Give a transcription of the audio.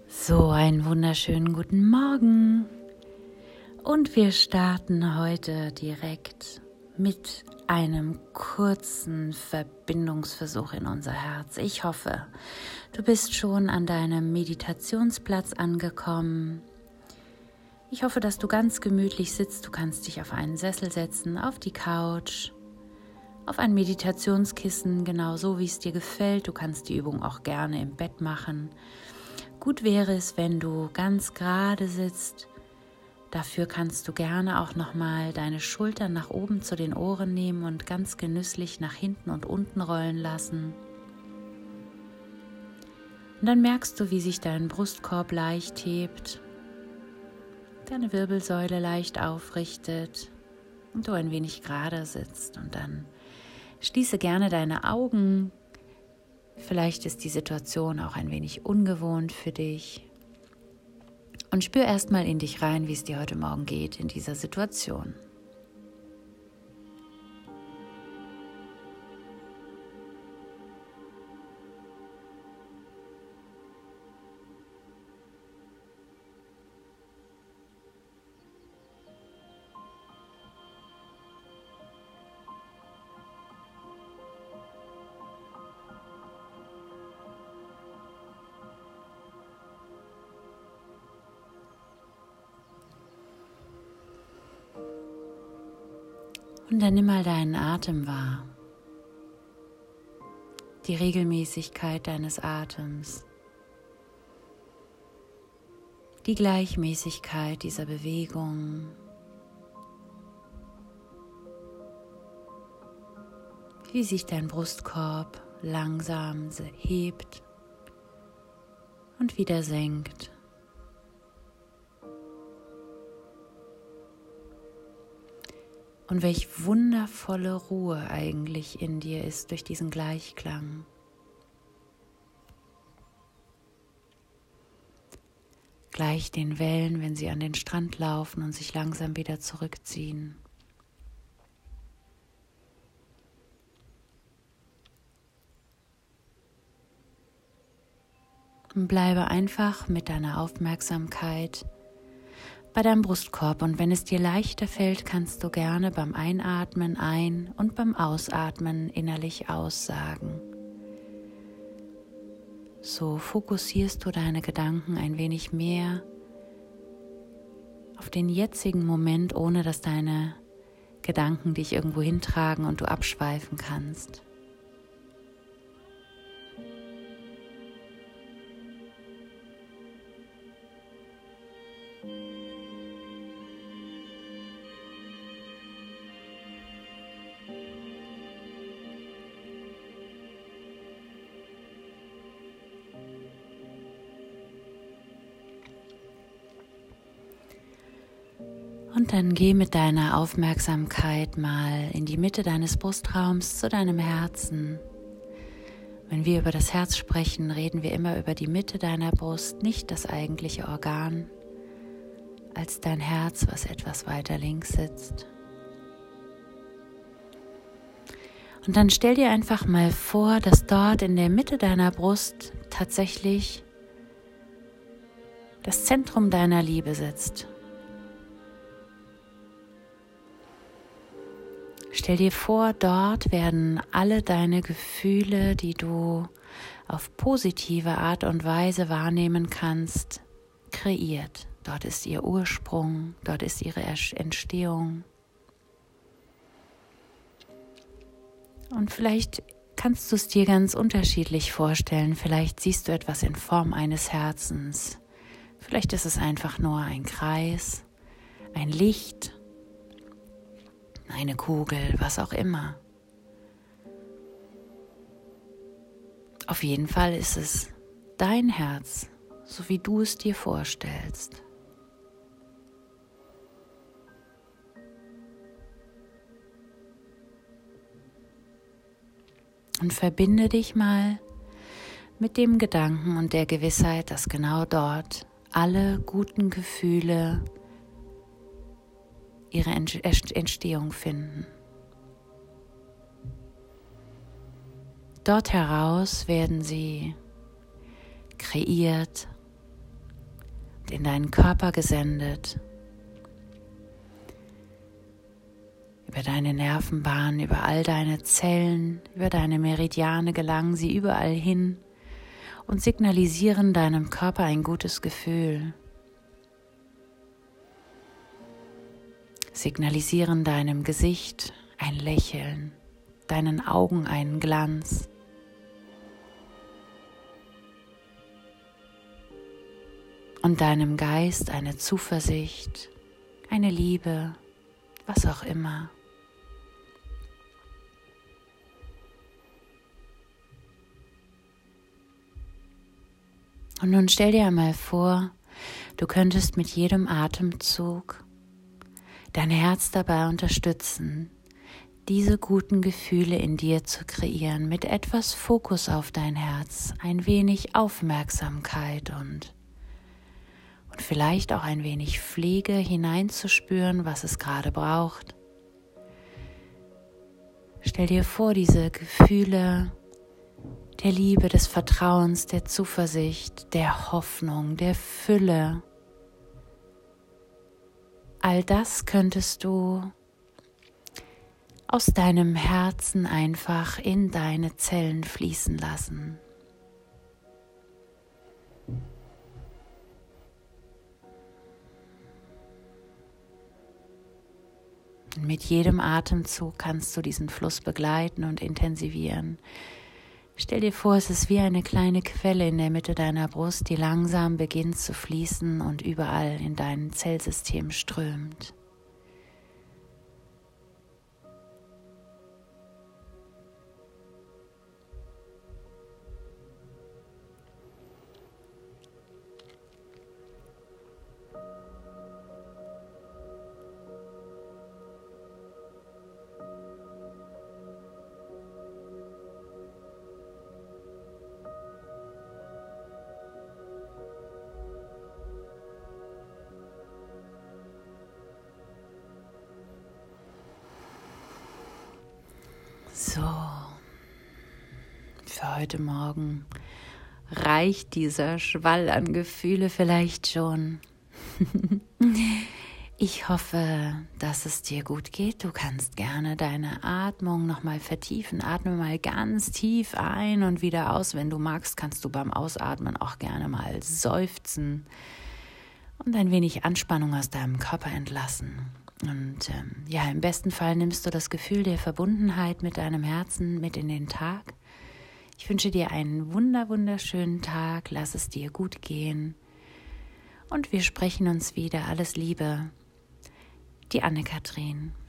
So, einen wunderschönen guten Morgen und wir starten heute direkt mit einem kurzen Verbindungsversuch in unser Herz. Ich hoffe, du bist schon an deinem Meditationsplatz angekommen. Ich hoffe, dass du ganz gemütlich sitzt. Du kannst dich auf einen Sessel setzen, auf die Couch, auf ein Meditationskissen, genauso wie es dir gefällt. Du kannst die Übung auch gerne im Bett machen. Gut wäre es, wenn du ganz gerade sitzt. Dafür kannst du gerne auch nochmal deine Schultern nach oben zu den Ohren nehmen und ganz genüsslich nach hinten und unten rollen lassen. Und dann merkst du, wie sich dein Brustkorb leicht hebt, deine Wirbelsäule leicht aufrichtet und du ein wenig gerade sitzt. Und dann schließe gerne deine Augen. Vielleicht ist die Situation auch ein wenig ungewohnt für dich. Und spür erstmal in dich rein, wie es dir heute Morgen geht in dieser Situation. Und dann nimm mal deinen Atem wahr, die Regelmäßigkeit deines Atems, die Gleichmäßigkeit dieser Bewegung, wie sich dein Brustkorb langsam hebt und wieder senkt. Und welch wundervolle Ruhe eigentlich in dir ist durch diesen Gleichklang. Gleich den Wellen, wenn sie an den Strand laufen und sich langsam wieder zurückziehen. Und bleibe einfach mit deiner Aufmerksamkeit bei deinem Brustkorb, und wenn es dir leichter fällt, kannst du gerne beim Einatmen ein- und beim Ausatmen innerlich aussagen. So fokussierst du deine Gedanken ein wenig mehr auf den jetzigen Moment, ohne dass deine Gedanken dich irgendwo hintragen und du abschweifen kannst. Und dann geh mit deiner Aufmerksamkeit mal in die Mitte deines Brustraums zu deinem Herzen. Wenn wir über das Herz sprechen, reden wir immer über die Mitte deiner Brust, nicht das eigentliche Organ, als dein Herz, was etwas weiter links sitzt. Und dann stell dir einfach mal vor, dass dort in der Mitte deiner Brust tatsächlich das Zentrum deiner Liebe sitzt. Stell dir vor, dort werden alle deine Gefühle, die du auf positive Art und Weise wahrnehmen kannst, kreiert. Dort ist ihr Ursprung, dort ist ihre Entstehung. Und vielleicht kannst du es dir ganz unterschiedlich vorstellen. Vielleicht siehst du etwas in Form eines Herzens. Vielleicht ist es einfach nur ein Kreis, ein Licht, eine Kugel, was auch immer. Auf jeden Fall ist es dein Herz, so wie du es dir vorstellst. Und verbinde dich mal mit dem Gedanken und der Gewissheit, dass genau dort alle guten Gefühle ihre Entstehung finden. Dort heraus werden sie kreiert, direkt in deinen Körper gesendet. Über deine Nervenbahn, über all deine Zellen, über deine Meridiane gelangen sie überall hin und signalisieren deinem Körper ein gutes Gefühl. Signalisieren deinem Gesicht ein Lächeln, deinen Augen einen Glanz. Und deinem Geist eine Zuversicht, eine Liebe, was auch immer. Und nun stell dir einmal vor, du könntest mit jedem Atemzug dein Herz dabei unterstützen, diese guten Gefühle in dir zu kreieren, mit etwas Fokus auf dein Herz, ein wenig Aufmerksamkeit und vielleicht auch ein wenig Pflege hineinzuspüren, was es gerade braucht. Stell dir vor, diese Gefühle der Liebe, des Vertrauens, der Zuversicht, der Hoffnung, der Fülle. All das könntest du aus deinem Herzen einfach in deine Zellen fließen lassen. Und mit jedem Atemzug kannst du diesen Fluss begleiten und intensivieren. Stell dir vor, es ist wie eine kleine Quelle in der Mitte deiner Brust, die langsam beginnt zu fließen und überall in dein Zellsystem strömt. So, für heute Morgen reicht dieser Schwall an Gefühle vielleicht schon. Ich hoffe, dass es dir gut geht. Du kannst gerne deine Atmung nochmal vertiefen. Atme mal ganz tief ein und wieder aus. Wenn du magst, kannst du beim Ausatmen auch gerne mal seufzen und ein wenig Anspannung aus deinem Körper entlassen. Und im besten Fall nimmst du das Gefühl der Verbundenheit mit deinem Herzen mit in den Tag. Ich wünsche dir einen wunderschönen Tag. Lass es dir gut gehen. Und wir sprechen uns wieder. Alles Liebe. Die Anne-Kathrin.